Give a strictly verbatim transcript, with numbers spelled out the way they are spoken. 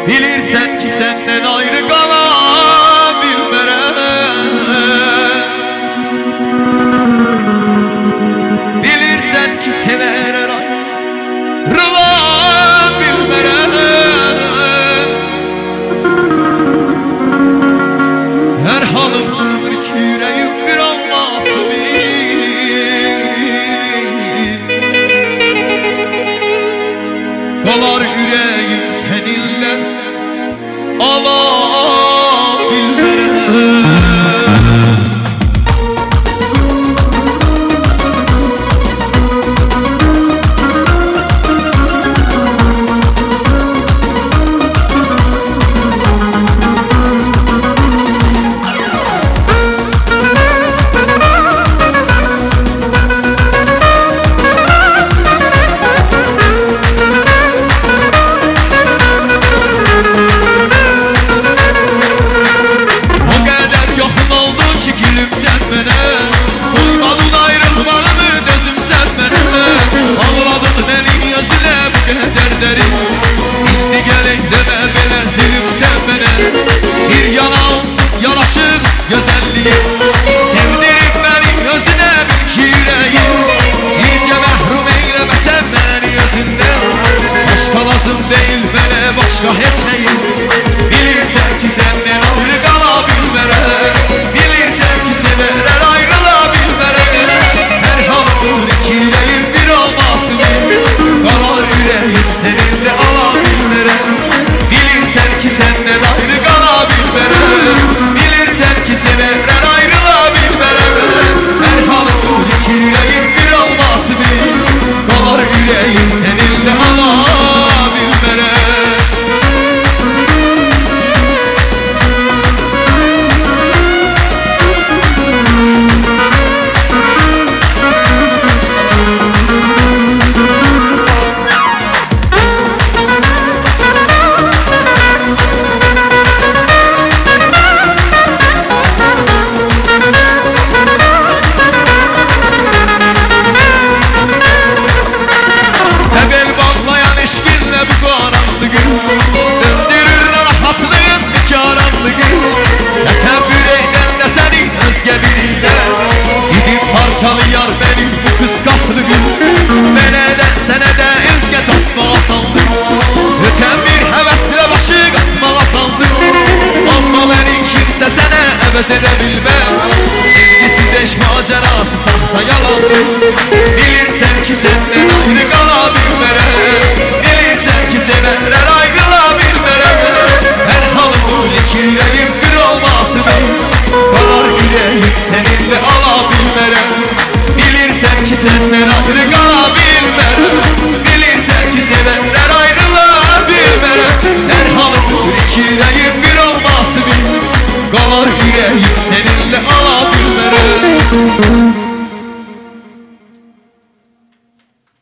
Bilirsen ki senden ayrı qala bilmərəm. Bilirsen ki sevərər ayrıla bilmərəm. Hər halımdır ki ürəyim bir olması qalar ürəyim səninlə ala bilmərəm. İndi gələk demə belə sevibsən mənə. Bir yalansın yanaşır gözəlliyin, sevdirib məni özünə bil ki ürəyim. Bircə məhrum eyləməsən məni özündən, başqa lazım deyil mənə başqa heç nəyim. Bilirsən ki səndən ayrı qala bilmərəm. Bilirsən ki sevərər ayrıla bilmərəm. Hər halımdır iki ürəyim bir olmasın, qalar ürəyim seninle ala bilmərəm. Bilirsən ki səndən ayrı qala bilmərəm. Bilirsən ki sevərər ayrıla bilmərəm. Hər halımdır iki ürəyim bir olmasın, qalar ürəyim seninle ala bilmərəm. Döndürür rahatlığın nikaranlığı, təsəvvür edən də səni özgə biriyle gidib parçalayar benim bu qısqatlığım. Mənə də sənə də özgə tapmağa sandım, ötən bir həvəslə başı qatmağa sandım. Amma məni kimsə sənə əvəz edə bilməm. Sevgisiz eşq macerası saxta yalandır. Bilirsən ki səndən